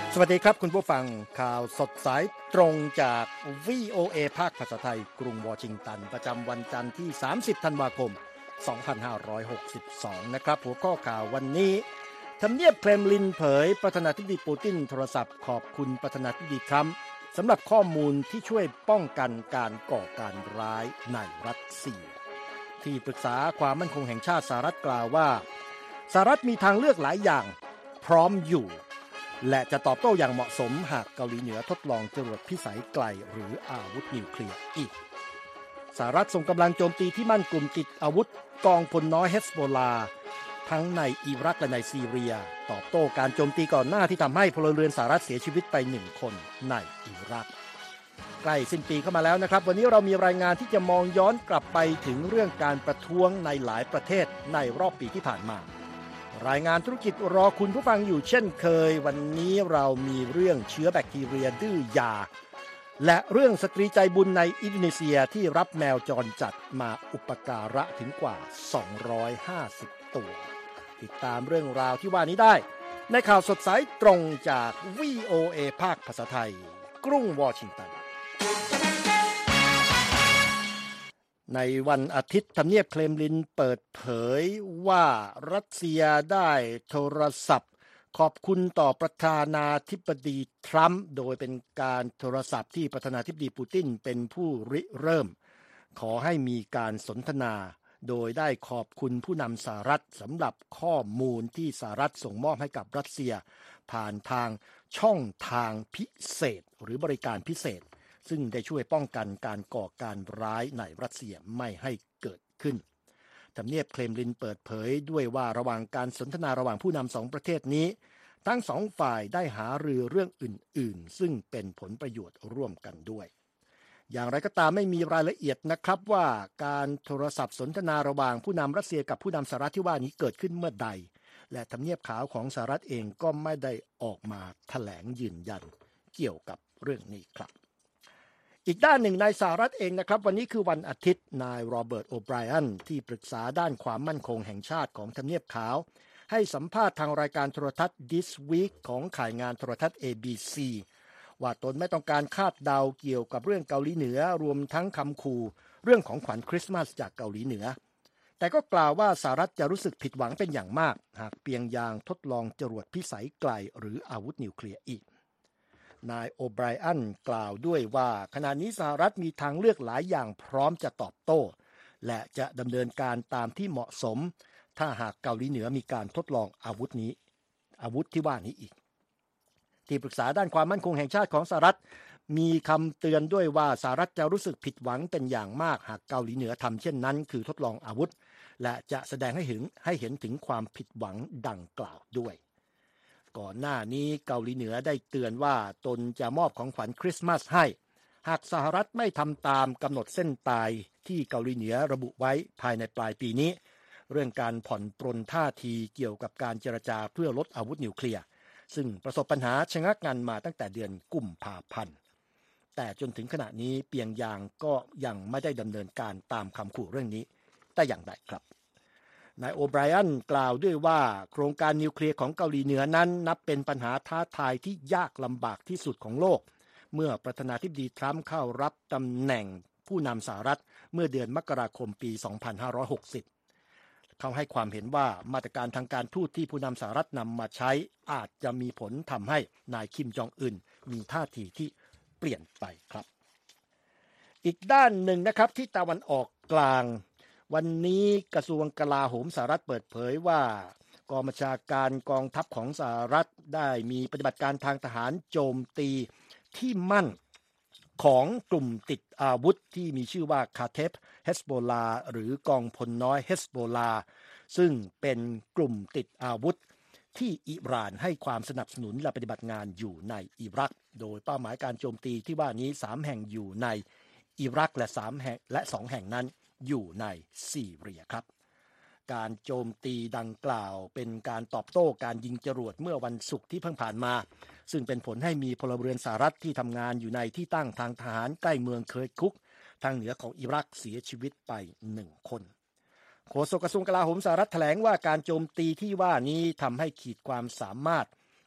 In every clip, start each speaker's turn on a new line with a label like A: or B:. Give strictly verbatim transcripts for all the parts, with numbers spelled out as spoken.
A: สวัสดีครับคุณผู้ฟังข่าวสดสายตรงจาก วี โอ เอ ภาคภาษาไทยกรุงวอชิงตันประจำวันจันทร์ที่สามสิบธันวาคมสองพันห้าร้อยหกสิบสองนะครับหัวข้อข่าววันนี้ทำเนียบเครมลินเผยประธานาธิบดีปูตินโทรศัพท์ขอบคุณประธานาธิบดีทรัมป์สำหรับข้อมูลที่ช่วยป้องกันการก่อการร้ายในรัสเซียที่ปรึกษาความมั่นคงแห่งชาติสหรัฐกล่าวว่าสหรัฐมีทางเลือกหลายอย่างพร้อมอยู่และจะตอบโต้อย่างเหมาะสมหากเกาหลีเหนือทดลองจรวดพิสัยไกลหรืออาวุธนิวเคลียร์อีกสหรัฐส่งกำลังโจมตีที่มั่นกลุ่มติดอาวุธกองพลน้อยเฮสโบลาทั้งในอิรักและในซีเรียตอบโต้การโจมตีก่อนหน้าที่ทำให้พลเรือนสหรัฐเสียชีวิตไปหนึ่งคนในอิรักใกล้สิ้นปีเข้ามาแล้วนะครับวันนี้เรามีรายงานที่จะมองย้อนกลับไปถึงเรื่องการประท้วงในหลายประเทศในรอบปีที่ผ่านมารายงานธุรกิจรอคุณผู้ฟังอยู่เช่นเคยวันนี้เรามีเรื่องเชื้อแบคทีเรียดื้อยาและเรื่องสตรีใจบุญในอินโดนีเซียที่รับแมวจรจัดมาอุปการะถึงกว่าสองร้อยห้าสิบตัวติดตามเรื่องราวที่ว่านี้ได้ในข่าวสดสายตรงจาก วี โอ เอ ภาคภาษาไทยกรุงวอชิงตันในวันอาทิตย์ทำเนียบเครมลินเปิดเผยว่ารัสเซียได้โทรศัพท์ขอบคุณต่อประธานาธิบดีทรัมป์โดยเป็นการโทรศัพท์ที่ประธานาธิบดีปูตินเป็นผู้ริเริ่มขอให้มีการสนทนาโดยได้ขอบคุณผู้นำสหรัฐสำหรับข้อมูลที่สหรัฐส่งมอบให้กับรัสเซียผ่านทางช่องทางพิเศษหรือบริการพิเศษซึ่งได้ช่วยป้องกันการก่อการร้ายในรัสเซียไม่ให้เกิดขึ้นทำเนียบเครมลินเปิดเผยด้วยว่าระหว่างการสนทนาระหว่างผู้นำสองประเทศนี้ทั้งสองฝ่ายได้หารือเรื่องอื่นๆซึ่งเป็นผลประโยชน์ร่วมกันด้วยอย่างไรก็ตามไม่มีรายละเอียดนะครับว่าการโทรศัพท์สนทนาระหว่างผู้นำรัสเซียกับผู้นำสหรัฐที่ว่านี้เกิดขึ้นเมื่อใดและทำเนียบขาวของสหรัฐเองก็ไม่ได้ออกมาแถลงยืนยันเกี่ยวกับเรื่องนี้ครับอีกด้านหนึ่งในสหรัฐเองนะครับวันนี้คือวันอาทิตย์นายโรเบิร์ตโอไบรอันที่ปรึกษาด้านความมั่นคงแห่งชาติของทำเนียบขาวให้สัมภาษณ์ทางรายการโทรทัศน์ This Week ของข่ายงานโทรทัศน์ เอ บี ซี ว่าตนไม่ต้องการคาดเดาเกี่ยวกับเรื่องเกาหลีเหนือรวมทั้งคำขู่เรื่องของขวัญคริสต์มาสจากเกาหลีเหนือแต่ก็กล่าวว่าสหรัฐจะรู้สึกผิดหวังเป็นอย่างมากหากเปียงยางทดลองจรวดพิสัยไกลหรืออาวุธนิวเคลียร์อีกนายโอไบรอันกล่าวด้วยว่าขณะนี้สหรัฐมีทางเลือกหลายอย่างพร้อมจะตอบโต้และจะดำเนินการตามที่เหมาะสมถ้าหากเกาหลีเหนือมีการทดลองอาวุธนี้อาวุธที่ว่านี้อีกที่ปรึกษาด้านความมั่นคงแห่งชาติของสหรัฐมีคำเตือนด้วยว่าสหรัฐจะรู้สึกผิดหวังเป็นอย่างมากหากเกาหลีเหนือทำเช่นนั้นคือทดลองอาวุธและจะแสดงให้เห็นให้เห็นถึงความผิดหวังดังกล่าวด้วยก่อนหน้านี้เกาหลีเหนือได้เตือนว่าตนจะมอบของขวัญคริสต์มาสให้หากสหรัฐไม่ทำตามกำหนดเส้นตายที่เกาหลีเหนือระบุไว้ภายในปลายปีนี้เรื่องการผ่อนปรนท่าทีเกี่ยวกับการเจรจาเพื่อลดอาวุธนิวเคลียร์ซึ่งประสบปัญหาชะงักงันมาตั้งแต่เดือนกุมภาพันธ์แต่จนถึงขณะนี้เปียงยางก็ยังไม่ได้ดำเนินการตามคำขู่เรื่องนี้แต่อย่างใดครับนายโอไบรอันกล่าวด้วยว่าโครงการนิวเคลียร์ของเกาหลีเหนือนั้นนับเป็นปัญหาท้าทายที่ยากลำบากที่สุดของโลกเมื่อประธานาธิบดีทรัมป์เข้ารับตำแหน่งผู้นำสหรัฐเมื่อเดือนมกราคมปีสองพันห้าร้อยหกสิบเขาให้ความเห็นว่ามาตรการทางการทูตที่ผู้นำสหรัฐนำมาใช้อาจจะมีผลทำให้นายคิมจองอึนมีท่าทีที่เปลี่ยนไปครับอีกด้านหนึ่งนะครับที่ตะวันออกกลางวันนี้กระทรวงกลาโหมสหรัฐเปิดเผยว่ากองบัญชาการกองทัพของสหรัฐได้มีปฏิบัติการทางทหารโจมตีที่มั่นของกลุ่มติดอาวุธที่มีชื่อว่าคาเทฟเฮสโบลาหรือกองพลน้อยเฮสโบลาซึ่งเป็นกลุ่มติดอาวุธที่อิหร่านให้ความสนับสนุนและปฏิบัติงานอยู่ในอิรักโดยเป้าหมายการโจมตีที่ว่านี้สามแห่งอยู่ในอิรักและสามแห่งและสองแห่งนั้นอยู่ในซีเรียครับการโจมตีดังกล่าวเป็นการตอบโต้การยิงจรวดเมื่อวันศุกร์ที่เพิ่งผ่านมาซึ่งเป็นผลให้มีพลเรือนสหรัฐที่ทำงานอยู่ในที่ตั้งทางทหารใกล้เมืองเคิร์ตคุกทางเหนือของอิรักเสียชีวิตไปหนึ่งคนโฆษกกระทรวงกลาโหมสหรัฐแถลงว่าการโจมตีที่ว่านี้ทำให้ขีดความสามารถ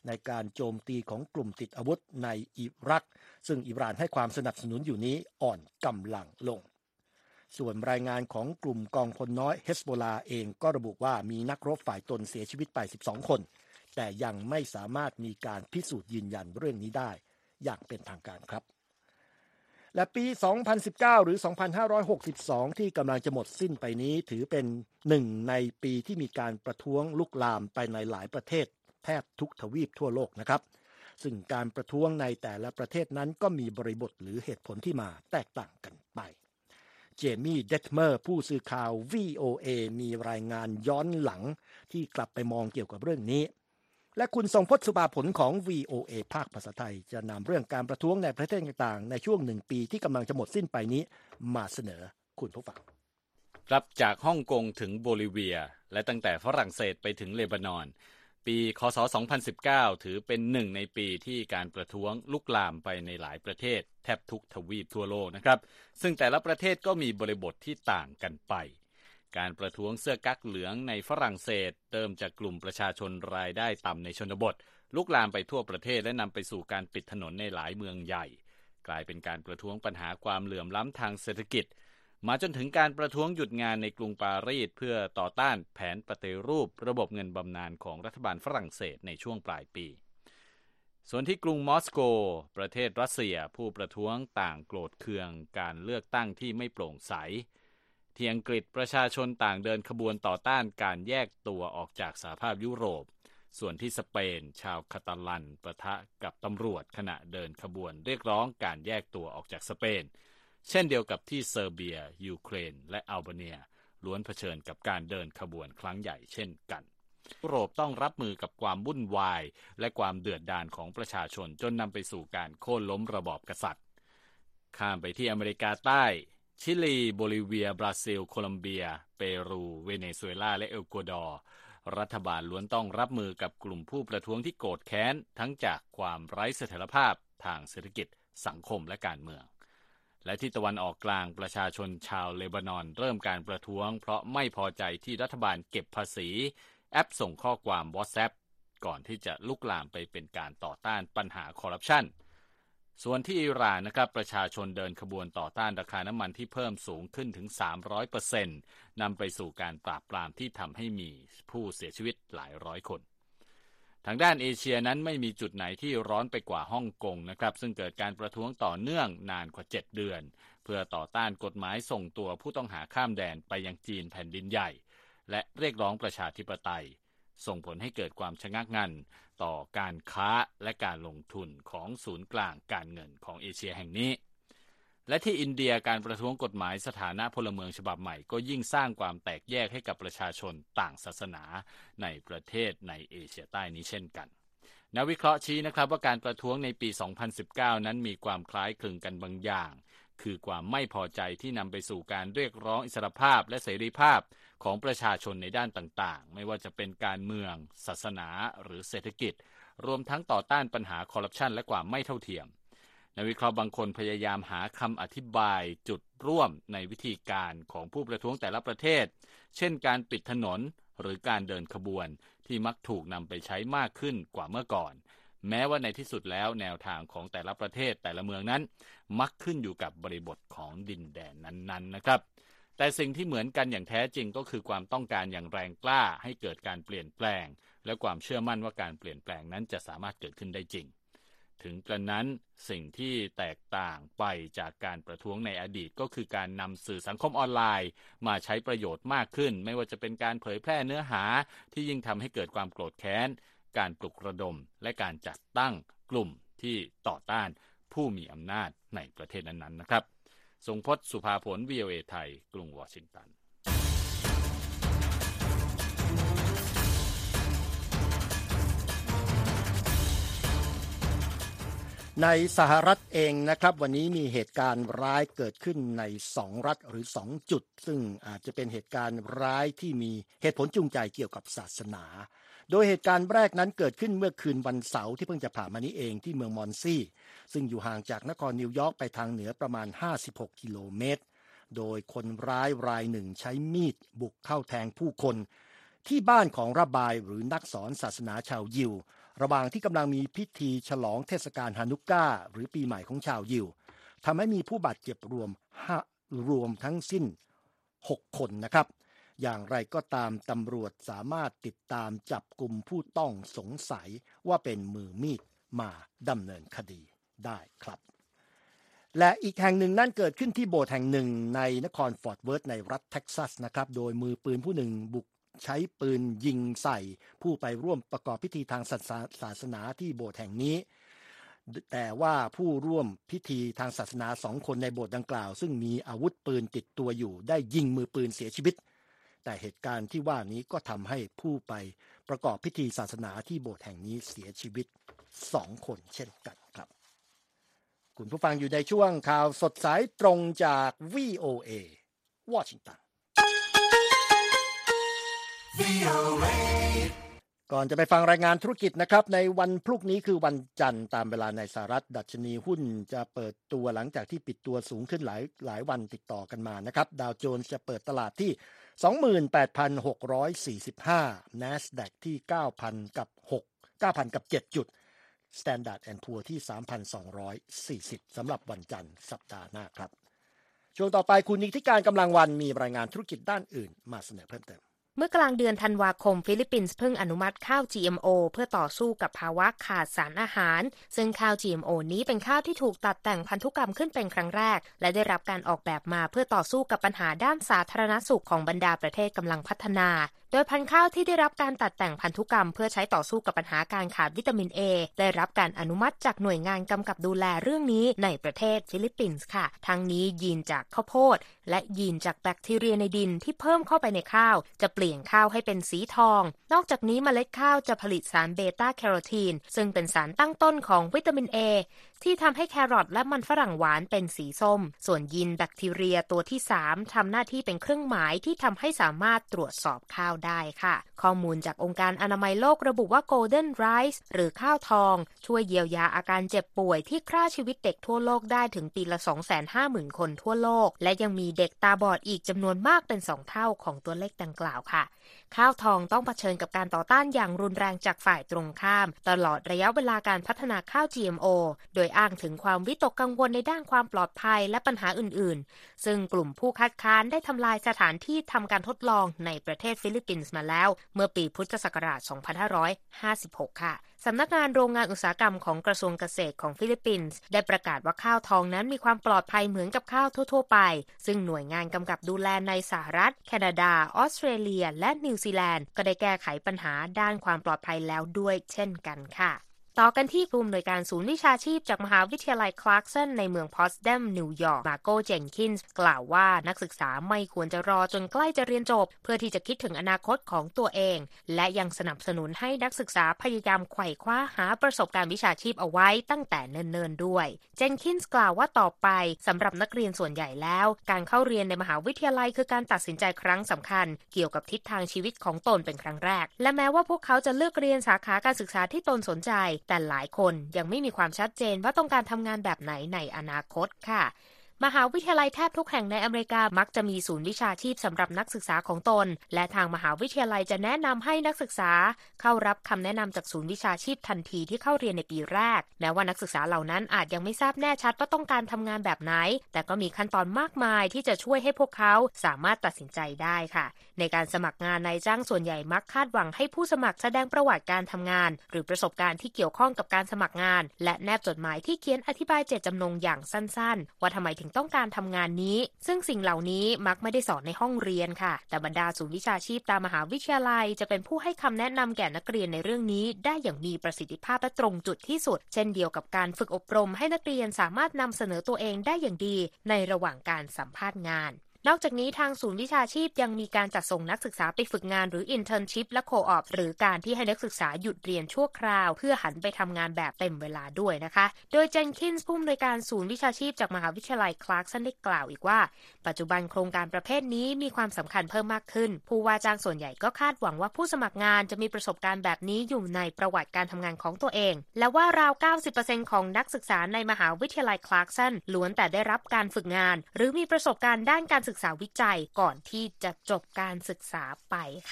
A: ในการโจมตีของกลุ่มติดอาวุธในอิรักซึ่งอิหร่านให้ความสนับสนุนอยู่นี้อ่อนกำลังลงส่วนรายงานของกลุ่มกองพลน้อยเฮซโบลาเองก็ระบุว่ามีนักรบฝ่ายตนเสียชีวิตไปสิบสองคนแต่ยังไม่สามารถมีการพิสูจน์ยืนยันเรื่องนี้ได้อย่างเป็นทางการครับและปี สองพันสิบเก้า หรือ สองพันห้าร้อยหกสิบสอง ที่กำลังจะหมดสิ้นไปนี้ถือเป็นหนึ่งในปีที่มีการประท้วงลุกลามไปในหลายประเทศแทบทุกทวีปทั่วโลกนะครับซึ่งการประท้วงในแต่ละประเทศนั้นก็มีบริบทหรือเหตุผลที่มาแตกต่างกันไปเจมี่เดทเมอร์ผู้สื่อข่าว วี โอ เอ มีรายงานย้อนหลังที่กลับไปมองเกี่ยวกับเรื่องนี้และคุณทรงพจน์สุภาผลของ วี โอ เอ ภาคภาษาไทยจะนำเรื่องการประท้วงในประเทศต่างๆในช่วงหนึ่งปีที่กำลังจะหมดสิ้นไปนี้มาเสนอคุณผู้ฟัง
B: ครับจากฮ่องกงถึงโบลิเวียและตั้งแต่ฝรั่งเศสไปถึงเลบานอนปีคศสองพันสิบเก้าถือเป็นหนึ่งในปีที่การประท้วงลุกลามไปในหลายประเทศแทบทุกทวีปทั่วโลกนะครับซึ่งแต่ละประเทศก็มีบริบทที่ต่างกันไปการประท้วงเสื้อกั๊กเหลืองในฝรั่งเศสเริ่มจากกลุ่มประชาชนรายได้ต่ำในชนบทลุกลามไปทั่วประเทศและนำไปสู่การปิดถนนในหลายเมืองใหญ่กลายเป็นการประท้วงปัญหาความเหลื่อมล้ำทางเศรษฐกิจมาจนถึงการประท้วงหยุดงานในกรุงปารีสเพื่อต่อต้านแผนปฏิรูประบบเงินบำนาญของรัฐบาลฝรั่งเศสในช่วงปลายปีส่วนที่กรุงมอสโกประเทศรัสเซียผู้ประท้วงต่างโกรธเคืองการเลือกตั้งที่ไม่โปร่งใสที่อังกฤษประชาชนต่างเดินขบวนต่อต้านการแยกตัวออกจากสหภาพยุโรปส่วนที่สเปนชาวคาตาลันปะทะกับตำรวจขณะเดินขบวนเรียกร้องการแยกตัวออกจากสเปนเช่นเดียวกับที่เซอร์เบียยูเครนและอัลเบเนียล้วนเผชิญกับการเดินขบวนครั้งใหญ่เช่นกันยุโรปต้องรับมือกับความวุ่นวายและความเดือดดาลของประชาชนจนนำไปสู่การโค่นล้มระบอบกษัตริย์ข้ามไปที่อเมริกาใต้ชิลีโบลิเวียบราซิลโคลัมเบียเปรูเวเนซุเอลาและเอลกัวดอร์รัฐบาลล้วนต้องรับมือกับกลุ่มผู้ประท้วงที่โกรธแค้นทั้งจากความไร้เสถียรภาพทางเศรษฐกิจสังคมและการเมืองและที่ตะวันออกกลางประชาชนชาวเลบานอนเริ่มการประท้วงเพราะไม่พอใจที่รัฐบาลเก็บภาษีแอปส่งข้อความ WhatsApp ก่อนที่จะลุกลามไปเป็นการต่อต้านปัญหาคอร์รัปชันส่วนที่อิหร่านนะครับประชาชนเดินขบวนต่อต้านราคาน้ำมันที่เพิ่มสูงขึ้นถึง สามร้อยเปอร์เซ็นต์ นำไปสู่การปราบปรามที่ทำให้มีผู้เสียชีวิตหลายร้อยคนทางด้านเอเชียนั้นไม่มีจุดไหนที่ร้อนไปกว่าฮ่องกงนะครับซึ่งเกิดการประท้วงต่อเนื่องนานกว่าเจ็ดเดือนเพื่อต่อต้านกฎหมายส่งตัวผู้ต้องหาข้ามแดนไปยังจีนแผ่นดินใหญ่และเรียกร้องประชาธิปไตยส่งผลให้เกิดความชะงักงันต่อการค้าและการลงทุนของศูนย์กลางการเงินของเอเชียแห่งนี้และที่อินเดียการประท้วงกฎหมายสถานะพลเมืองฉบับใหม่ก็ยิ่งสร้างความแตกแยกให้กับประชาชนต่างศาสนาในประเทศในเอเชียใต้นี้เช่นกันนักวิเคราะห์ชี้นะครับว่าการประท้วงในปี สองพันสิบเก้า นั้นมีความคล้ายคลึงกันบางอย่างคือความไม่พอใจที่นำไปสู่การเรียกร้องอิสรภาพและเสรีภาพของประชาชนในด้านต่างๆไม่ว่าจะเป็นการเมืองศาสนาหรือเศรษฐกิจรวมทั้งต่อต้านปัญหาคอร์รัปชันและความไม่เท่าเทียมนักวิเคราะห์บางคนพยายามหาคำอธิบายจุดร่วมในวิธีการของผู้ประท้วงแต่ละประเทศเช่นการปิดถนนหรือการเดินขบวนที่มักถูกนำไปใช้มากขึ้นกว่าเมื่อก่อนแม้ว่าในที่สุดแล้วแนวทางของแต่ละประเทศแต่ละเมืองนั้นมักขึ้นอยู่กับบริบทของดินแดนนั้นๆนะครับแต่สิ่งที่เหมือนกันอย่างแท้จริงก็คือความต้องการอย่างแรงกล้าให้เกิดการเปลี่ยนแปลงและความเชื่อมั่นว่าการเปลี่ยนแปลงนั้นจะสามารถเกิดขึ้นได้จริงถึงกระนั้นสิ่งที่แตกต่างไปจากการประท้วงในอดีตก็คือการนำสื่อสังคมออนไลน์มาใช้ประโยชน์มากขึ้นไม่ว่าจะเป็นการเผยแพร่เนื้อหาที่ยิ่งทำให้เกิดความโกรธแค้นการปลุกระดมและการจัดตั้งกลุ่มที่ต่อต้านผู้มีอำนาจในประเทศนั้นๆนะครับทรงพจน์สุภาผล วี โอ เอ ไทยกรุงวอชิงตัน
A: ในสหรัฐเองนะครับวันนี้มีเหตุการณ์ร้ายเกิดขึ้นในสองรัฐหรือสองจุดซึ่งอาจจะเป็นเหตุการณ์ร้ายที่มีเหตุผลจูงใจเกี่ยวกับศาสนาโดยเหตุการณ์แรกนั้นเกิดขึ้นเมื่อคืนวันเสาร์ที่เพิ่งจะผ่านมานี้เองที่เมืองมอนซีซึ่งอยู่ห่างจากนครนิวยอร์กไปทางเหนือประมาณห้าสิบหกกิโลเมตรโดยคนร้ายรายหนึ่งใช้มีดบุกเข้าแทงผู้คนที่บ้านของระบายหรือนักสอนศาสนาชาวยิวระหว่างที่กำลังมีพิธีฉลองเทศกาลฮานุก้าหรือปีใหม่ของชาวยิวทำให้มีผู้บาดเจ็บรวมรวมทั้งสิ้นหกคนนะครับอย่างไรก็ตามตำรวจสามารถติดตามจับกลุ่มผู้ต้องสงสัยว่าเป็นมือมีดมาดำเนินคดีได้ครับและอีกแห่งหนึ่งนั่นเกิดขึ้นที่โบสถ์แห่งหนึ่งในนครฟอร์ตเวิร์ธในรัฐเท็กซัสนะครับโดยมือปืนผู้หนึ่งบุกใช้ปืนยิงใส่ผู้ไปร่วมประกอบพิธีทางศาสนาที่โบสถ์แห่งนี้แต่ว่าผู้ร่วมพิธีทางศาสนาสองคนในโบสถ์ดังกล่าวซึ่งมีอาวุธปืนติดตัวอยู่ได้ยิงมือปืนเสียชีวิตแต่เหตุการณ์ที่ว่านี้ก็ทำให้ผู้ไปประกอบพิธีศาสนาที่โบสถ์แห่งนี้เสียชีวิตสองคนเช่นกันครับคุณผู้ฟังอยู่ในช่วงข่าวสดสายตรงจาก วี โอ เอ วอชิงตัน วี โอ เอ ก่อนจะไปฟังรายงานธุรกิจนะครับในวันพรุ่งนี้คือวันจันทร์ตามเวลาในสหรัฐดัชนีหุ้นจะเปิดตัวหลังจากที่ปิดตัวสูงขึ้นหลายหลายวันติดต่อกันมานะครับดาวโจนส์จะเปิดตลาดที่ สองหมื่นแปดพันหกร้อยสี่สิบห้า NASDAQ ที่ เก้าพัน กับ6 เก้าพัน กับ เจ็ด จุด Standard แอนด์ Poor's ที่ สามพันสองร้อยสี่สิบ สำหรับวันจันทร์สัปดาห์หน้าครับช่วงต่อไปคุณนิติการกำลังวันมีรายงานธุรกิจด้านอื่นมาเสนอเพิ่มเติม
C: เมื่อกลางเดือนธันวาคมฟิลิปปินส์เพิ่งอนุมัติข้าว จี เอ็ม โอ เพื่อต่อสู้กับภาวะขาดสารอาหารซึ่งข้าว จี เอ็ม โอ นี้เป็นข้าวที่ถูกตัดแต่งพันธุกรรมขึ้นเป็นครั้งแรกและได้รับการออกแบบมาเพื่อต่อสู้กับปัญหาด้านสาธารณสุขของบรรดาประเทศกำลังพัฒนาโดยพันธุ์ข้าวที่ได้รับการตัดแต่งพันธุกรรมเพื่อใช้ต่อสู้กับปัญหาการขาดวิตามิน A ได้รับการอนุมัติจากหน่วยงานกำกับดูแลเรื่องนี้ในประเทศฟิลิปปินส์ค่ะทั้งนี้ยีนจากข้าวโพดและยีนจากแบคทีเรียในดินที่เพิ่มเข้าไปในข้าวจะเปลี่ยนข้าวให้เป็นสีทองนอกจากนี้เมล็ดข้าวจะผลิตสารเบต้าแคโรทีนซึ่งเป็นสารตั้งต้นของวิตามิน A ที่ทำให้แครอทและมันฝรั่งหวานเป็นสีส้มส่วนยีนแบคทีเรียตัวที่สามทำหน้าที่เป็นเครื่องหมายที่ทำให้สามารถตรวจสอบข้าวได้ค่ะข้อมูลจากองค์การอนามัยโลกระบุว่า Golden Rice หรือข้าวทองช่วยเยียวยาอาการเจ็บป่วยที่ฆ่าชีวิตเด็กทั่วโลกได้ถึงปีละ สองแสนห้าหมื่น คนทั่วโลกและยังมีเด็กตาบอดอีกจำนวนมากเป็นสองเท่าของตัวเลขดังกล่าวค่ะข้าวทองต้องเผชิญกับการต่อต้านอย่างรุนแรงจากฝ่ายตรงข้ามตลอดระยะเวลาการพัฒนาข้าว จี เอ็ม โอ โดยอ้างถึงความวิตกกังวลในด้านความปลอดภัยและปัญหาอื่นๆซึ่งกลุ่มผู้คัดค้านได้ทำลายสถานที่ทำการทดลองในประเทศฟิลิปปินส์มาแล้วเมื่อปีพุทธศักราช สองพันห้าร้อยห้าสิบหก ค่ะสำนักงานโรงงานอุตสาหกรรมของกระทรวงเกษตรของฟิลิปปินส์ได้ประกาศว่าข้าวทองนั้นมีความปลอดภัยเหมือนกับข้าวทั่วๆไปซึ่งหน่วยงานกำกับดูแลในสหรัฐแคนาดาออสเตรเลียและนิวซีแลนด์ก็ได้แก้ไขปัญหาด้านความปลอดภัยแล้วด้วยเช่นกันค่ะต่อกันที่ผู้อำนวยการศูนย์วิชาชีพจากมหาวิทยาลัยคลาร์กสันในเมืองพอตสแดมนิวยอร์กมาโกเจนคินส์กล่าวว่านักศึกษาไม่ควรจะรอจนใกล้จะเรียนจบเพื่อที่จะคิดถึงอนาคตของตัวเองและยังสนับสนุนให้นักศึกษาพยายามไขว่คว้าหาประสบการณ์วิชาชีพเอาไว้ตั้งแต่เนิ่นๆด้วยเจนคินส์กล่าวว่าต่อไปสำหรับนักเรียนส่วนใหญ่แล้วการเข้าเรียนในมหาวิทยาลัยคือการตัดสินใจครั้งสำคัญเกี่ยวกับทิศทางชีวิตของตนเป็นครั้งแรกและแม้ว่าพวกเขาจะเลือกเรียนสาขาการศึกษาที่ตนสนใจแต่หลายคนยังไม่มีความชัดเจนว่าต้องการทำงานแบบไหนในอนาคตค่ะมหาวิทยาลัยแทบทุกแห่งในอเมริกามักจะมีศูนย์วิชาชีพสำหรับนักศึกษาของตนและทางมหาวิทยาลัยจะแนะนำให้นักศึกษาเข้ารับคำแนะนำจากศูนย์วิชาชีพทันทีที่เข้าเรียนในปีแรกแม้ว่านักศึกษาเหล่านั้นอาจยังไม่ทราบแน่ชัดว่าต้องการทำงานแบบไหนแต่ก็มีขั้นตอนมากมายที่จะช่วยให้พวกเขาสามารถตัดสินใจได้ค่ะในการสมัครงานนายจ้างส่วนใหญ่มักคาดหวังให้ผู้สมัครแสดงประวัติการทำงานหรือประสบการณ์ที่เกี่ยวข้องกับการสมัครงานและแนบจดหมายที่เขียนอธิบายเจตจำนงอย่างสั้นๆว่าทำไมถึงต้องการทำงานนี้ซึ่งสิ่งเหล่านี้มักไม่ได้สอนในห้องเรียนค่ะแต่บรรดาศูนย์วิชาชีพตามมหาวิทยาลัยจะเป็นผู้ให้คำแนะนำแก่นักเรียนในเรื่องนี้ได้อย่างมีประสิทธิภาพและตรงจุดที่สุดเช่นเดียวกับการฝึกอบรมให้นักเรียนสามารถนำเสนอตัวเองได้อย่างดีในระหว่างการสัมภาษณ์งานนอกจากนี้ทางศูนย์วิชาชีพยังมีการจัดส่งนักศึกษาไปฝึกงานหรือ internship และ co-op หรือการที่ให้นักศึกษาหยุดเรียนชั่วคราวเพื่อหันไปทำงานแบบเต็มเวลาด้วยนะคะโดยเจนคินส์ผู้อำนวยการศูนย์วิชาชีพจากมหาวิทยาลัยคลาร์กสันได้กล่าวอีกว่าปัจจุบันโครงการประเภทนี้มีความสำคัญเพิ่มมากขึ้นผู้ว่าจ้างส่วนใหญ่ก็คาดหวังว่าผู้สมัครงานจะมีประสบการณ์แบบนี้อยู่ในประวัติการทำงานของตัวเองและว่าราว เก้าสิบเปอร์เซ็นต์ ของนักศึกษาในมหาวิทยาลัยคลาร์กสันล้วนแต่ได้รับการฝึกงานหรือมีประสบการณ์ด้านการศึกษาวิจัยก่อนที่จะจบการศึกษาไปค่ะ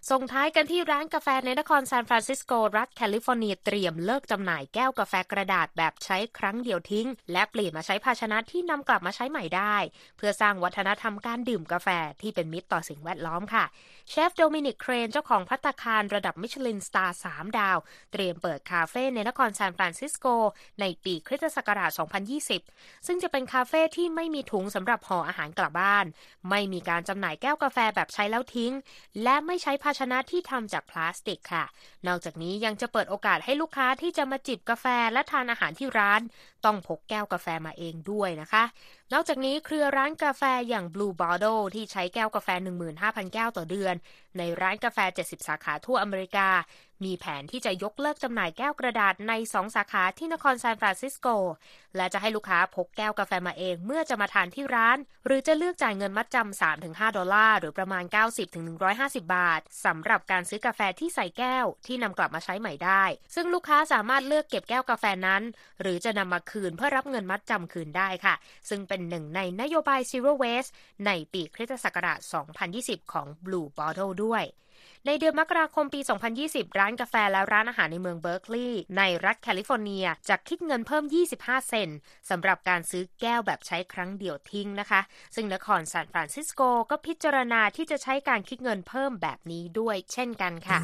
C: ส่งท้ายกันที่ร้านกาแฟในนครซานฟรานซิสโกรัฐแคลิฟอร์เนียเตรียมเลิกจำหน่ายแก้วกาแฟกระดาษแบบใช้ครั้งเดียวทิ้งและเปลี่ยนมาใช้ภาชนะที่นำกลับมาใช้ใหม่ได้เพื่อสร้างวัฒนธรรมการดื่มกาแฟที่เป็นมิตรต่อสิ่งแวดล้อมค่ะเชฟโดมินิกเครนเจ้าของภัตตาคารระดับมิชลินสตาร์สามดาวเตรียมเปิดคาเฟ่ในนครซานฟรานซิสโกในปีคริสตศักราชสองพันยี่สิบซึ่งจะเป็นคาเฟ่ที่ไม่มีถุงสำหรับห่ออาหารกลับบ้านไม่มีการจำหน่ายแก้วกาแฟแบบใช้แล้วทิ้งและไม่ใช้ภาชนะที่ทำจากพลาสติกค่ะนอกจากนี้ยังจะเปิดโอกาสให้ลูกค้าที่จะมาจิบกาแฟและทานอาหารที่ร้านต้องพกแก้วกาแฟมาเองด้วยนะคะนอกจากนี้เครือร้านกาแฟอย่าง Blue Bottle ที่ใช้แก้วกาแฟ หนึ่งหมื่นห้าพัน แก้วต่อเดือนในร้านกาแฟเจ็ดสิบสาขาทั่วอเมริกามีแผนที่จะยกเลิกจำหน่ายแก้วกระดาษในสองสาขาที่นครซานฟรานซิสโกและจะให้ลูกค้าพกแก้วกาแฟมาเองเมื่อจะมาทานที่ร้านหรือจะเลือกจ่ายเงินมัดจำ สามถึงห้า ดอลลาร์หรือประมาณ เก้าสิบถึงหนึ่งร้อยห้าสิบ บาทสำหรับการซื้อกาแฟที่ใส่แก้วที่นำกลับมาใช้ใหม่ได้ซึ่งลูกค้าสามารถเลือกเก็บแก้วกาแฟนั้นหรือจะนำมาคืนเพื่อรับเงินมัดจำคืนได้ค่ะซึ่งเป็นหนึ่งในนโยบาย Zero Waste ในปีคริสตศักราชสองพันยี่สิบของ Blue Bottle ด้วยในเดือนมกราคมปีสองพันยี่สิบร้านกาแฟและร้านอาหารในเมืองเบิร์กลีย์ในรัฐแคลิฟอร์เนียจะคิดเงินเพิ่มยี่สิบห้าเซนต์สำหรับการซื้อแก้วแบบใช้ครั้งเดียวทิ้งนะคะซึ่งนครซานฟรานซิสโกก็พิจารณาที่จะใช้การคิดเงินเพิ่มแบบนี้ด้วยเช่นกันค่ะ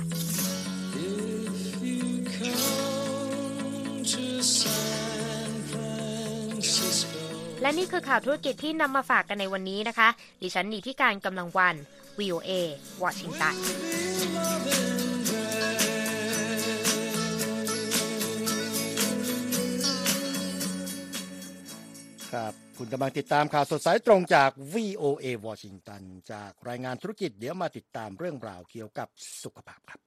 C: และนี่คือข่าวธุรกิจที่นำมาฝากกันในวันนี้นะคะดิฉันนิติการกำลังวัน วี โอ เอ วอชิงตัน
A: ครับคุณกำลังติดตามข่าวสดสายตรงจาก วี โอ เอ วอชิงตันจากรายงานธุรกิจเดี๋ยวมาติดตามเรื่องราวเกี่ยวกับสุขภาพครับ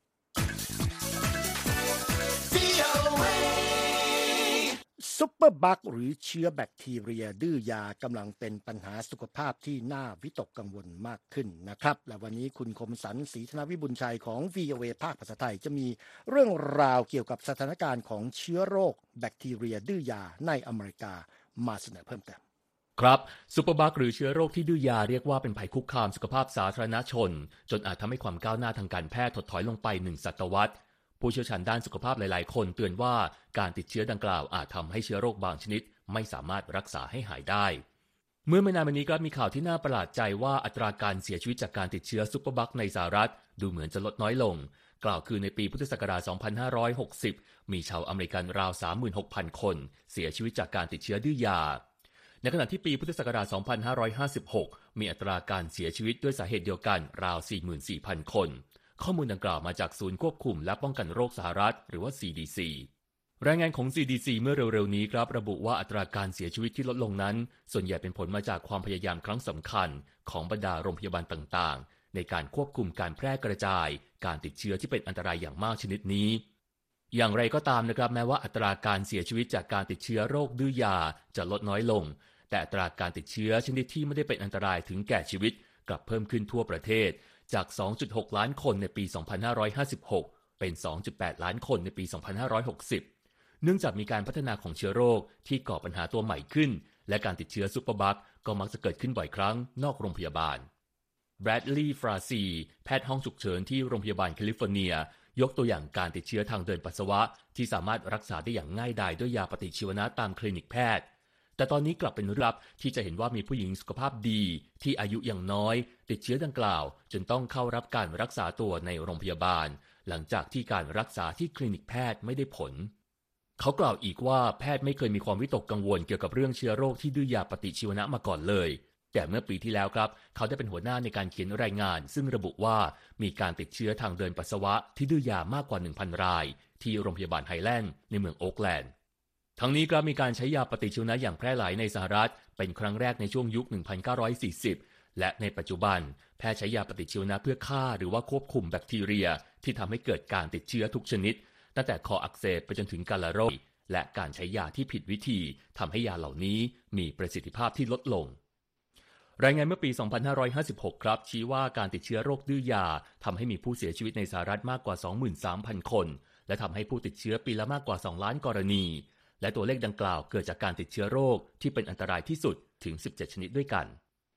A: ซุปเปอร์บัคหรือเชื้อแบคทีเรียดื้อยากำลังเป็นปัญหาสุขภาพที่น่าวิตกกังวลมากขึ้นนะครับและวันนี้คุณคมสันต์ศรีธนวิบุญชัยของ วี โอ เอ ภาคภาษาไทยจะมีเรื่องราวเกี่ยวกับสถานการณ์ของเชื้อโรคแบคทีเรียดื้อยาในอเมริกามาเสนอเพิ่มเติม
D: ครับซุปเปอร์บัคหรือเชื้อโรคที่ดื้อยาเรียกว่าเป็นภัยคุกคามสุขภาพสาธารณชนจนอาจทำให้ความก้าวหน้าทางการแพทย์ถดถอยลงไปหนึ่งศตวรรษผู้เชี่ยวชาญด้านสุขภาพหลายๆคนเตือนว่าการติดเชื้อดังกล่าวอาจทำให้เชื้อโรคบางชนิดไม่สามารถรักษาให้หายได้เมื่อไม่นานมานี้ก็มีข่าวที่น่าประหลาดใจว่าอัตราการเสียชีวิตจากการติดเชื้อซุปเปอร์บัคในสหรัฐดูเหมือนจะลดน้อยลงกล่าวคือในปีพุทธศักราชสองพันห้าร้อยหกสิบมีชาวอเมริกันราว สามหมื่นหกพัน คนเสียชีวิตจากการติดเชื้อดื้อยาในขณะที่ปีพุทธศักราชสองพันห้าร้อยห้าสิบหกมีอัตราการเสียชีวิตด้วยสาเหตุเดียวกันราว สี่หมื่นสี่พัน คนข้อมูลดังกล่าวมาจากศูนย์ควบคุมและป้องกันโรคสหรัฐหรือว่า ซี ดี ซี รายงานของ ซี ดี ซี เมื่อเร็วๆนี้ครับระบุว่าอัตราการเสียชีวิตที่ลดลงนั้นส่วนใหญ่เป็นผลมาจากความพยายามครั้งสำคัญของบรรดาโรงพยาบาลต่างๆในการควบคุมการแพร่กระจายการติดเชื้อที่เป็นอันตรายอย่างมากชนิดนี้อย่างไรก็ตามนะครับแม้ว่าอัตราการเสียชีวิตจากการติดเชื้อโรคดื้อยาจะลดน้อยลงแต่อัตราการติดเชื้อชนิดที่ไม่ได้เป็นอันตรายถึงแก่ชีวิตกลับเพิ่มขึ้นทั่วประเทศจาก สองจุดหก ล้านคนในปี สองพันห้าร้อยห้าสิบหก เป็น สองจุดแปด ล้านคนในปี สองพันห้าร้อยหกสิบ เนื่องจากมีการพัฒนาของเชื้อโรคที่ก่อปัญหาตัวใหม่ขึ้นและการติดเชื้อซุปเปอร์บัคก็มักจะเกิดขึ้นบ่อยครั้งนอกโรงพยาบาลแบรดลีย์ ฟราซีแพทย์ห้องฉุกเฉินที่โรงพยาบาลแคลิฟอร์เนียยกตัวอย่างการติดเชื้อทางเดินปัสสาวะที่สามารถรักษาได้อย่างง่ายดายด้วยยาปฏิชีวนะตามคลินิกแพทย์แต่ตอนนี้กลับเป็นเรื่องลับที่จะเห็นว่ามีผู้หญิงสุขภาพดีที่อายุยังน้อยติดเชื้อดังกล่าวจนต้องเข้ารับการรักษาตัวในโรงพยาบาลหลังจากที่การรักษาที่คลินิกแพทย์ไม่ได้ผลเขากล่าวอีกว่าแพทย์ไม่เคยมีความวิตกกังวลเกี่ยวกับเรื่องเชื้อโรคที่ดื้อยาปฏิชีวนะมาก่อนเลยแต่เมื่อปีที่แล้วครับเขาได้เป็นหัวหน้าในการเขียนรายงานซึ่งระบุว่ามีการติดเชื้อทางเดินปัสสาวะที่ดื้อยามากกว่า หนึ่งพัน รายที่โรงพยาบาลไฮแลนด์ในเมืองโอ๊คแลนด์ทั้งนี้ก็มีการใช้ยาปฏิชีวนะอย่างแพร่หลายในสหรัฐเป็นครั้งแรกในช่วงยุค หนึ่งพันเก้าร้อยสี่สิบ และในปัจจุบันแพทย์ใช้ยาปฏิชีวนะเพื่อฆ่าหรือว่าควบคุมแบคทีเรียที่ทำให้เกิดการติดเชื้อทุกชนิดตั้งแต่คออักเสบไปจนถึงกาฬาโรคและการใช้ยาที่ผิดวิธีทำให้ยาเหล่านี้มีประสิทธิภาพที่ลดลงรายงานเมื่อปี สองพันห้าร้อยห้าสิบหก ครับชี้ว่าการติดเชื้อโรคดื้อยาทำให้มีผู้เสียชีวิตในสหรัฐมากกว่า สองหมื่นสามพัน คนและทำให้ผู้ติดเชื้อปีละมากกว่าสองล้านกรณีและตัวเลขดังกล่าวเกิดจากการติดเชื้อโรคที่เป็นอันตรายที่สุดถึงสิบเจ็ดชนิดด้วยกัน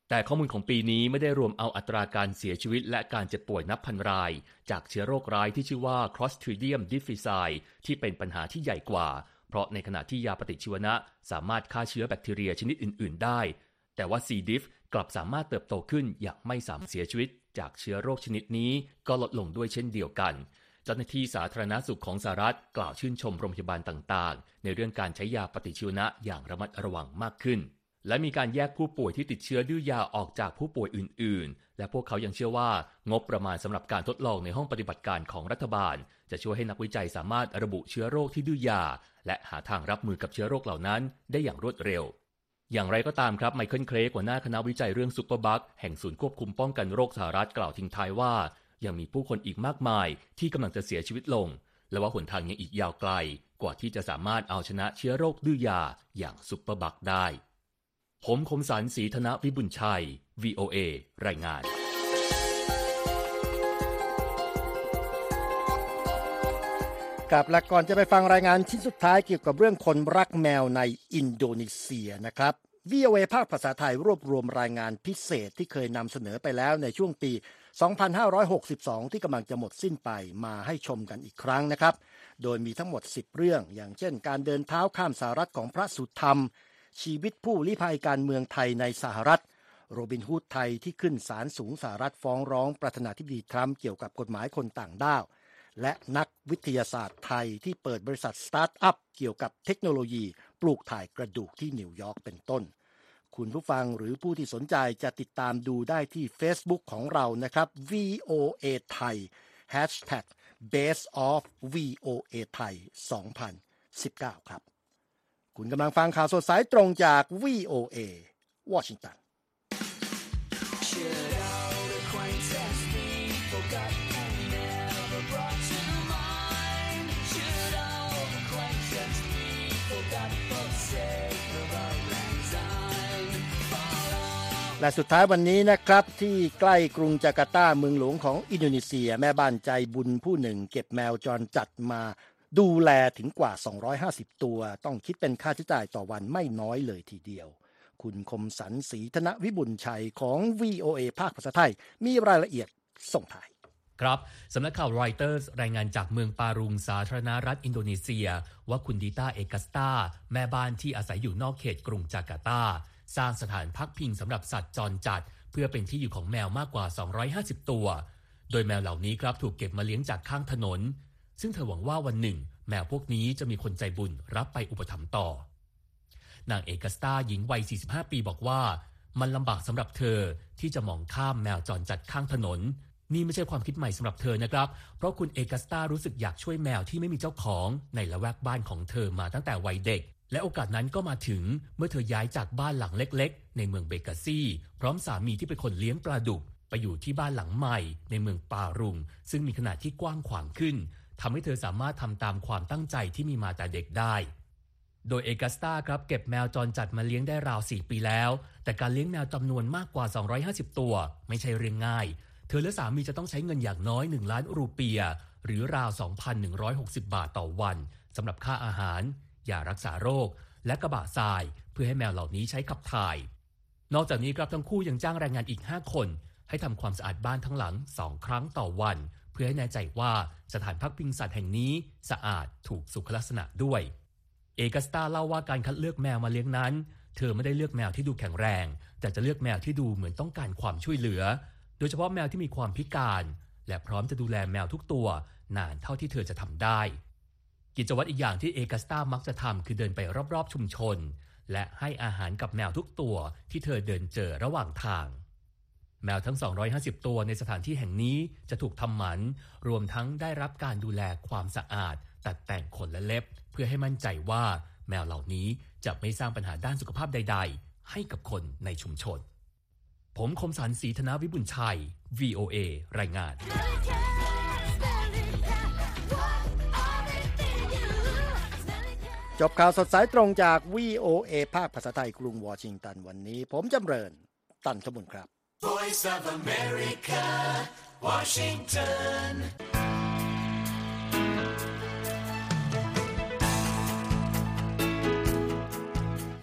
D: แต่ข้อมูลของปีนี้ไม่ได้รวมเอาอัตราการเสียชีวิตและการเจ็บป่วยนับพันรายจากเชื้อโรคร้ายที่ชื่อว่า Clostridium difficile ที่เป็นปัญหาที่ใหญ่กว่าเพราะในขณะที่ยาปฏิชีวนะสามารถฆ่าเชื้อแบคทีเรียชนิดอื่นๆได้แต่ว่า C. diff กลับสามารถเติบโตขึ้นอย่างไม่สามารถเสียชีวิตจากเชื้อโรคชนิดนี้ก็ลดลงด้วยเช่นเดียวกันเจ้าหน้าที่สาธารณสุขของสหรัฐกล่าวชื่นชมโรงพยาบาลต่างๆในเรื่องการใช้ยาปฏิชีวนะอย่างระมัดระวังมากขึ้นและมีการแยกผู้ป่วยที่ติดเชื้อดื้อยาออกจากผู้ป่วยอื่นๆและพวกเขายังเชื่อว่างบประมาณสำหรับการทดลองในห้องปฏิบัติการของรัฐบาลจะช่วยให้นักวิจัยสามารถระบุเชื้อโรคที่ดื้อยาและหาทางรับมือกับเชื้อโรคเหล่านั้นได้อย่างรวดเร็วอย่างไรก็ตามครับไมเคิลเครกหัวหน้าคณะวิจัยเรื่องซุปเปอร์บัคแห่งศูนย์ควบคุมป้องกันโรคสหรัฐกล่าวทิ้งท้ายว่ายังมีผู้คนอีกมากมายที่กำลังจะเสียชีวิตลงและว่าหนทางยังอีกยาวไกลกว่าที่จะสามารถเอาชนะเชื้อโรคดื้อยาอย่างซุปเปอร์บัคได้ผมคมสันต์ศรีธนวิบุญชัย วี โอ เอ รายงาน
A: กับและก่อนจะไปฟังรายงานชิ้นสุดท้ายเกี่ยวกับเรื่องคนรักแมวในอินโดนีเซียนะครับ วี โอ เอ ภาคภาษาไทยรวบรวมรายงานพิเศษที่เคยนำเสนอไปแล้วในช่วงปี สองพันห้าร้อยหกสิบสอง ที่กำลังจะหมดสิ้นไปมาให้ชมกันอีกครั้งนะครับโดยมีทั้งหมดสิบเรื่องอย่างเช่นการเดินเท้าข้ามสหรัฐของพระสุธรรมชีวิตผู้ลี้ภัยการเมืองไทยในสหรัฐโรบินฮูดไทยที่ขึ้นศาลสูงสหรัฐฟ้องร้องประธานาธิบดีทรัมป์เกี่ยวกับกฎหมายคนต่างด้าวและนักวิทยาศาสตร์ไทยที่เปิดบริษัทสตาร์ทอัพเกี่ยวกับเทคโนโลยีปลูกถ่ายกระดูกที่นิวยอร์กเป็นต้นคุณผู้ฟังหรือผู้ที่สนใจจะติดตามดูได้ที่ Facebook ของเรานะครับ วี โอ เอ ไทย แฮชแท็ก Best of วี โอ เอ ไทย สองพันสิบเก้า ครับคุณกำลังฟังข่าวสดสายตรงจาก วี โอ เอ วอชิงตันและสุดท้ายวันนี้นะครับที่ใกล้กรุงจาการ์ตาเมืองหลวงของอินโดนีเซียแม่บ้านใจบุญผู้หนึ่งเก็บแมวจรจัดมาดูแลถึงกว่าสองร้อยห้าสิบตัวต้องคิดเป็นค่าใช้จ่ายต่อวันไม่น้อยเลยทีเดียวคุณคมสันต์ศรีธนวิบุญชัยของ วี โอ เอ ภาคภาษาไทยมีรายละเอียดส่งท้าย
D: ครับสำนักข่าวรอยเตอร์สรายงานจากเมืองปารุงสาธารณรัฐอินโดนีเซียว่าคุณดิต้าเอกัสตาแม่บ้านที่อาศัยอยู่นอกเขตกรุงจาการ์ตาสร้างสถานพักพิงสำหรับสัตว์จรจัดเพื่อเป็นที่อยู่ของแมวมากกว่าสองร้อยห้าสิบตัวโดยแมวเหล่านี้ครับถูกเก็บมาเลี้ยงจากข้างถนนซึ่งเธอหวังว่าวันหนึ่งแมวพวกนี้จะมีคนใจบุญรับไปอุปถัมภ์ต่อนางเอกัสตาหญิงวัยสี่สิบห้าปีบอกว่ามันลำบากสำหรับเธอที่จะมองข้ามแมวจรจัดข้างถนนนี่ไม่ใช่ความคิดใหม่สำหรับเธอนะครับเพราะคุณเอกัสตารู้สึกอยากช่วยแมวที่ไม่มีเจ้าของในละแวกบ้านของเธอมาตั้งแต่วัยเด็กและโอกาสนั้นก็มาถึงเมื่อเธอย้ายจากบ้านหลังเล็กๆในเมืองเบกาซีพร้อมสามีที่เป็นคนเลี้ยงปลาดุกไปอยู่ที่บ้านหลังใหม่ในเมืองปารุงซึ่งมีขนาดที่กว้างขวางขึ้นทำให้เธอสามารถทำตามความตั้งใจที่มีมาแต่เด็กได้โดยเอกัสตาครับเก็บแมวจรจัดมาเลี้ยงได้ราวสี่ปีแล้วแต่การเลี้ยงแมวจำนวนมากกว่าสองร้อยห้าสิบตัวไม่ใช่เรื่องง่ายเธอและสามีจะต้องใช้เงินอย่างน้อยหนึ่งล้านรูเปียหรือราว สองพันหนึ่งร้อยหกสิบ บาทต่อวันสำหรับค่าอาหารยารักษาโรคและกระบะทรายเพื่อให้แมวเหล่านี้ใช้ขับถ่ายนอกจากนี้ครับทั้งคู่ยังจ้างแรงงานอีกห้าคนให้ทำความสะอาดบ้านทั้งหลังสองครั้งต่อวันเพื่อให้แน่ใจว่าสถานพักพิงสัตว์แห่งนี้สะอาดถูกสุขลักษณะด้วยเอกัสตาเล่าว่าการคัดเลือกแมวมาเลี้ยงนั้นเธอไม่ได้เลือกแมวที่ดูแข็งแรงแต่จะเลือกแมวที่ดูเหมือนต้องการความช่วยเหลือโดยเฉพาะแมวที่มีความพิการและพร้อมจะดูแลแมวทุกตัวนานเท่าที่เธอจะทำได้กิจวัตรอีกอย่างที่เอกัสตามักจะทำคือเดินไปรอบๆชุมชนและให้อาหารกับแมวทุกตัวที่เธอเดินเจอระหว่างทางแมวทั้งสองร้อยห้าสิบตัวในสถานที่แห่งนี้จะถูกทำหมันรวมทั้งได้รับการดูแลความสะอาดตัดแต่งขนและเล็บเพื่อให้มั่นใจว่าแมวเหล่านี้จะไม่สร้างปัญหาด้านสุขภาพใดๆให้กับคนในชุมชนผมคมสันต์ศรีธนวิบุญชัย วี โอ เอ รายงาน
A: จบข่าวสดสายตรงจาก วี โอ เอ ภาคภาษาไทยกรุงวอชิงตันวันนี้ผมจำเริญตันทบุญครับ Voice of America Washington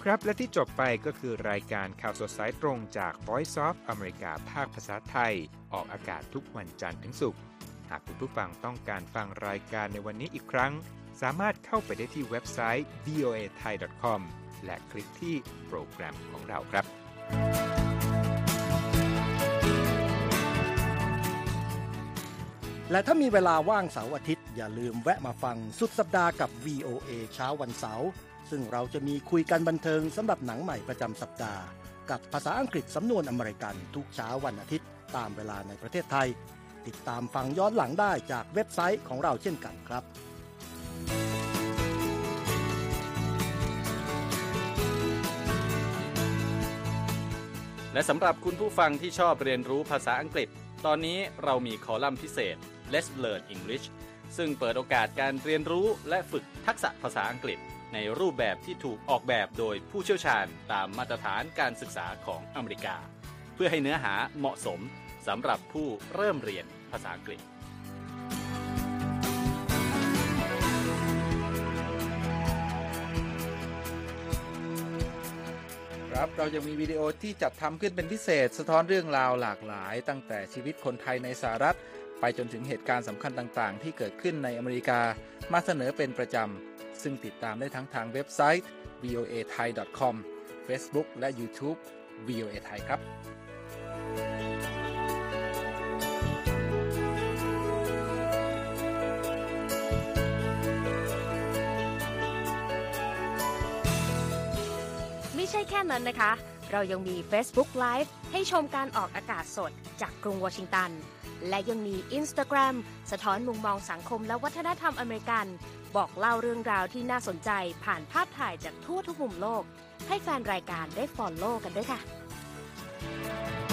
E: ครับและที่จบไปก็คือรายการข่าวสดสายตรงจาก Voice of America ภาคภาษาไทยออกอากาศทุกวันจันทร์ถึงศุกร์หากคุณผู้ฟังต้องการฟังรายการในวันนี้อีกครั้งสามารถเข้าไปได้ที่เว็บไซต์ วี โอ เอ ไทย ดอท คอม และคลิกที่โปรแกรมของเราครับ
A: และถ้ามีเวลาว่างเสาร์อาทิตย์อย่าลืมแวะมาฟังสุดสัปดาห์กับ วี โอ เอ เช้าวันเสาร์ซึ่งเราจะมีคุยกันบันเทิงสำหรับหนังใหม่ประจำสัปดาห์กับภาษาอังกฤษสำนวนอเมริกันทุกเช้าวันอาทิตย์ตามเวลาในประเทศไทยติดตามฟังย้อนหลังได้จากเว็บไซต์ของเราเช่นกันครับ
B: และสำหรับคุณผู้ฟังที่ชอบเรียนรู้ภาษาอังกฤษตอนนี้เรามีคอลัมน์พิเศษ Let's Learn English ซึ่งเปิดโอกาสการเรียนรู้และฝึกทักษะภาษาอังกฤษในรูปแบบที่ถูกออกแบบโดยผู้เชี่ยวชาญตามมาตรฐานการศึกษาของอเมริกาเพื่อให้เนื้อหาเหมาะสมสำหรับผู้เริ่มเรียนภาษาอังกฤษ
F: ครับเรายังมีวิดีโอที่จัดทำขึ้นเป็นพิเศษสะท้อนเรื่องราวหลากหลายตั้งแต่ชีวิตคนไทยในสหรัฐไปจนถึงเหตุการณ์สำคัญต่างๆที่เกิดขึ้นในอเมริกามาเสนอเป็นประจำซึ่งติดตามได้ทั้งทางเว็บไซต์ วี โอ เอ ไทย ดอท คอม Facebook และ YouTube วี โอ เอ ไทยครับ
C: ไม่ใช่แค่นั้นนะคะเรายังมี Facebook Live ให้ชมการออกอากาศสดจากกรุงวอชิงตันและยังมี Instagram สะท้อนมุมมองสังคมและวัฒนธรรมอเมริกันบอกเล่าเรื่องราวที่น่าสนใจผ่านภาพถ่ายจากทั่วทุกมุมโลกให้แฟนรายการได้ follow กันด้วยค่ะ